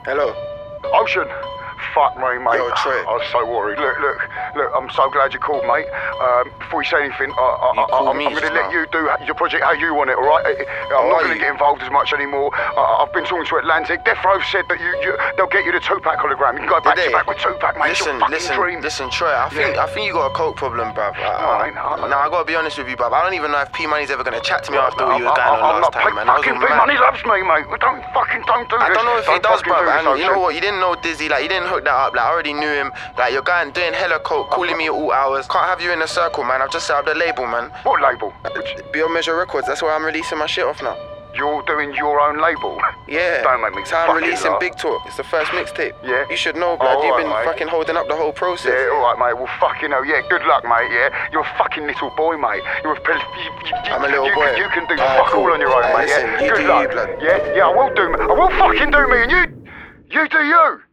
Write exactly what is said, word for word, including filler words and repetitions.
Hello. Ocean. Fuck me, mate. Yo, Trey. I was so worried. Look, look, look, I'm so glad you called, mate. Um, before you say anything, I, I, You I, call I'm, me I'm going to just let now. you do your project how you want it, all right? I, I'm Oh, not are going to you? get involved as much anymore. I, I've been talking to Atlantic. Death Row said that you, you they'll get you the Tupac hologram. You can go back Did to they? back with Tupac, mate. Listen, it's your fucking listen, dream. listen, Troy. I think I think you got a coke problem, bruv. No, I ain't. I- Nah, I gotta be honest with you, bruv. I don't even know if P Money's ever gonna chat to me after what you was I- going I- on I'm last not time, man. I was fucking all Big mad. Money loves me, mate. Don't fucking don't do I this. don't know if he Don't does, fucking bruv. do this, And you know Ocean. what? You didn't know Dizzy. Like, you didn't hook that up. Like, I already knew him. Like, you're going doing hella coke, calling me at all hours. Can't have you in a circle, man. I've just set up the label, man. What label? Beyond Measure Records. That's where I'm releasing my shit off now. You're doing your own label? Yeah. Don't make me It's how I'm fucking releasing laugh. Big Talk. It's the first mixtape. Yeah. You should know, blood. Oh, You've alright, been mate. fucking holding up the whole process. Yeah, all right, mate. Well, fucking hell, yeah. Good luck, mate. Yeah, you're a fucking little boy, mate. You're a pel- you, you, you, I'm a little you, boy. You can do Alright, fuck cool. all on your own, Alright, mate. listen, yeah. you Good do luck. you, blood. Yeah, yeah. I will do. I will fucking do me, and you, you do you.